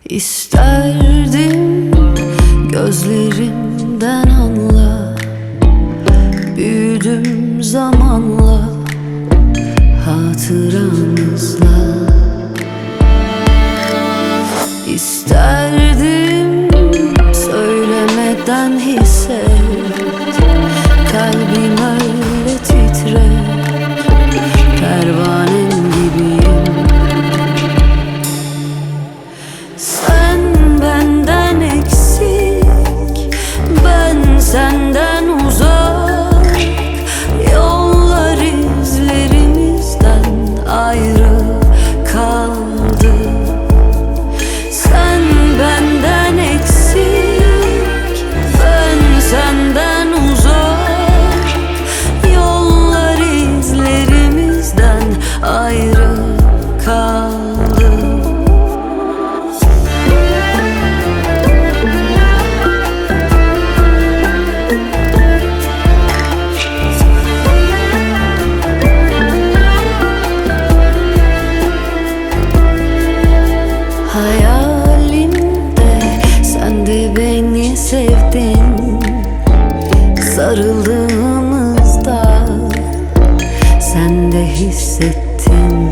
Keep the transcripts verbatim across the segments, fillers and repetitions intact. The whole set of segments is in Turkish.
İsterdim gözlerimden anla, büyüdüm zamanla hatıranızla. İsterdim söylemeden hisset, kalbim öyle titrer, pervanem gibiyim. Sen benden eksik, ben senden uzak, yollar izlerimizden ayrı kaldı. Sen benden eksik, ben senden uzak, yollar izlerimizden ayrı kaldı. Hayalimde sen de beni sevdin, sarıldığımızda sen de hissettin.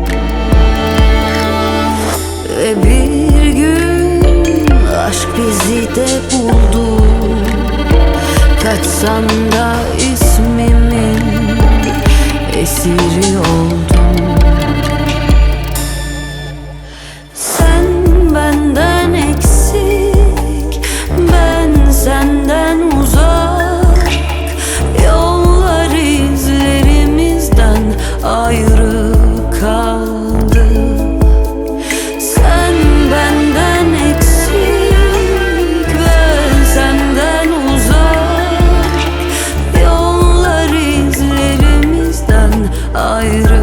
Ve bir gün aşk bizi de buldu, kaçsam da ismimin esiri oldum. Benden eksik, ben senden uzak, yollar izlerimizden ayrı kaldı. Sen benden eksik, ben senden uzak, yollar izlerimizden ayrı